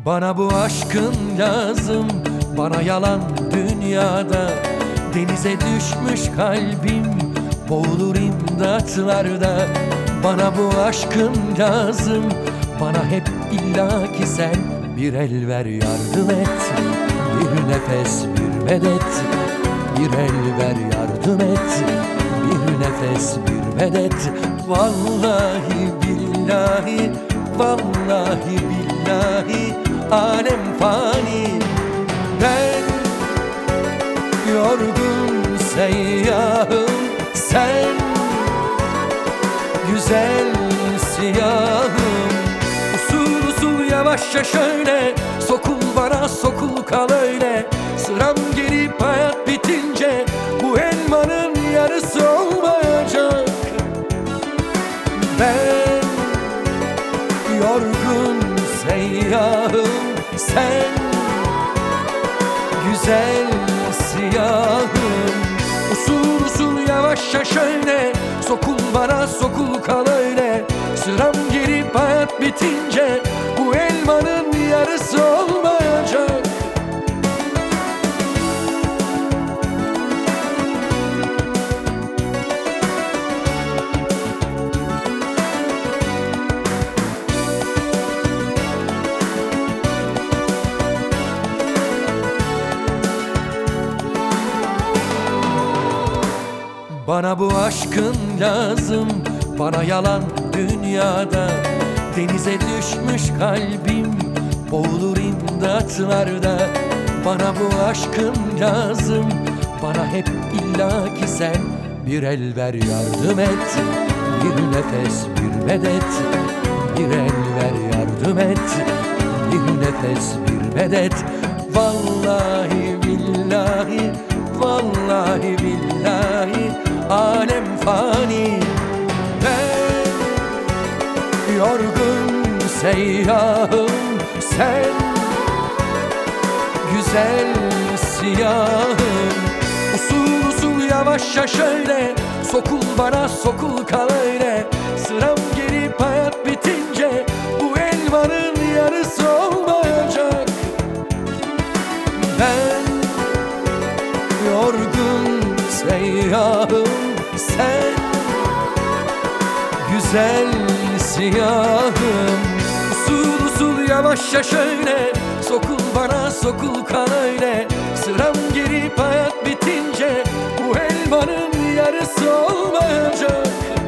Bana bu aşkın lazım, bana yalan dünyada. Denize düşmüş kalbim, boğulur imdatlarda. Bana bu aşkın lazım, bana hep illaki sen. Bir el ver yardım et, bir nefes bir medet. Bir el ver yardım et, bir nefes bir medet. Vallahi billahi, vallahi billahi, alem fani. Ben yorgun seyyahım, sen güzel siyahım. Usul usul yavaşça şöyle, sokul bana sokul kal öyle. Sıram gelip hayat bitince bu elmanın yarısı olmayacak. Ben yorgun seyyahım, sen güzel siyahım. Usul usul yavaşça şöyle, sokul bana sokul kal öyle. Sıram gelip hayat bitince bu elmanın yarısı olmayacak. Bana bu aşkın lazım, bana yalan dünyada. Denize düşmüş kalbim, boğulur imdatlarda. Bana bu aşkın lazım, bana hep illaki sen. Bir el ver yardım et, bir nefes bir medet. Bir el ver yardım et, bir nefes bir medet. Vallahi billahi, vallahi billahi, alem fani. Ben yorgun seyyahım, sen güzel siyahım. Usul usul yavaşça şöyle, sokul bana sokul kal öyle. Sıram gelip hayat bitince bu elmanın yarısı olmayacak. Ben yorgun seyyahım, sen güzel siyahım. Usul usul yavaşça şöyle, sokul bana sokul kal öyle. Sıram gelip hayat bitince bu elmanın yarısı olmayacak.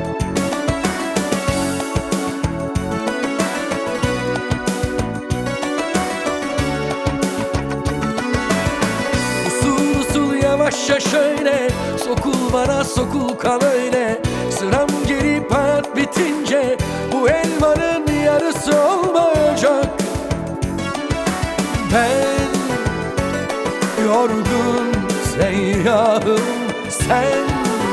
Yavaşça şöyle, sokul bana sokul kal öyle. Sıram gelip hayat bitince bu elmanın yarısı olmayacak. Ben yorgun seyyahım, sen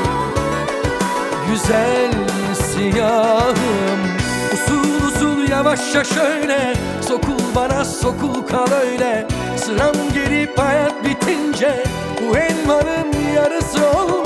güzel siyahım. Usul usul yavaşça şöyle, sokul bana sokul kal öyle. Sıram gelip hayat bitince bu elmanın yarısı olur.